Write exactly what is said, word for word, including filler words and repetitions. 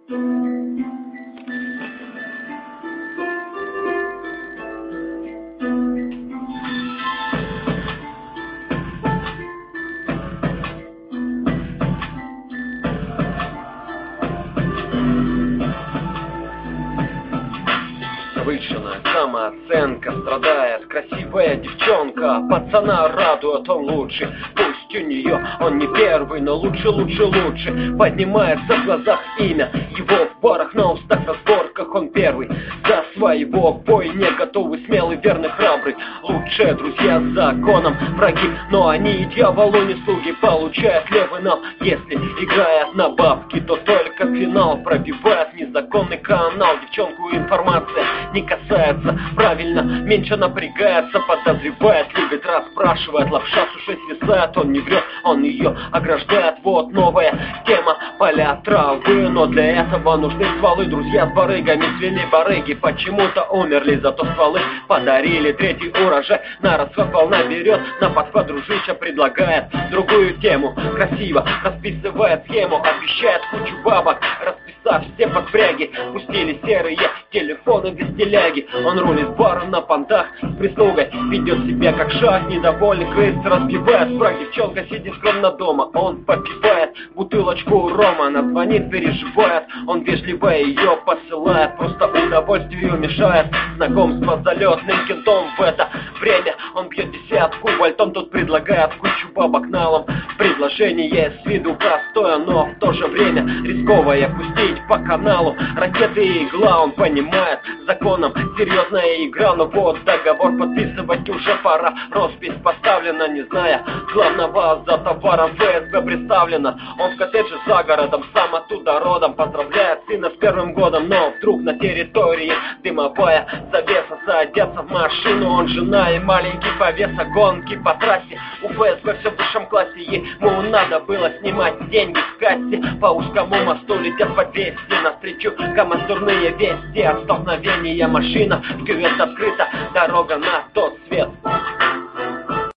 Завышенная самооценка страдает. Красивая девчонка, пацана радует, он лучший. Пусть у нее он не первый, но лучше, лучше, лучше. Поднимается в глазах имя его в барах, на устах, на сборках он первый. За своего в бой не готовый, смелый, верный, храбрый. Лучшие друзья с законом враги, но они и дьяволу не слуги. Получает левый нал, если играет на бабки, то только финал. Пробивает незаконный канал. Девчонку информация не касается, правильно, меньше напрягается. Подозревает, любит, расспрашивает. Лапша с ушей свисает, он не врет, он ее ограждает. Вот новая тема, поля травы, но для этого нужны стволы. Друзья с барыгами свели барыги, почему-то умерли, зато стволы подарили. Третий урожай на расход волна берет, на подход дружище предлагает другую тему. Красиво расписывает схему, обещает кучу бабок, расписав все подпряги. Пустили серые телефоны без теляги. Он рулит баром на понтах с прислугой, ведет себя как шаг, недовольный крыс разбивает прах. Девчонка сидит скромно дома, он попивает бутылочку рома. Она звонит, переживает, он вежливо ее посылает, просто удовольствию мешает знакомство с залетным кентом. В это время он бьет десятку вольтом, тут предлагает кучу бабок налом. Предложение с виду простое, но в то же время рисковое, пустить по каналу ракеты и игла. Он понимает, законом серьезная игра, но вот договор подписывать уже пора. Роспись поставлена, не зная главного, за товаром ФСБ представлена. Он в коттедже за городом, сам оттуда родом. Поздравляет сына с первым годом, но вдруг на территории дымовая завеса. Садятся в машину, он, жена и маленький повеса. Гонки по трассе, у ФСБ все в высшем классе. Ему надо было снимать деньги в кассе. По узкому мосту летят по двести, навстречу командурные вести. От столкновения машина в кювет открыта, дорога на тот свет.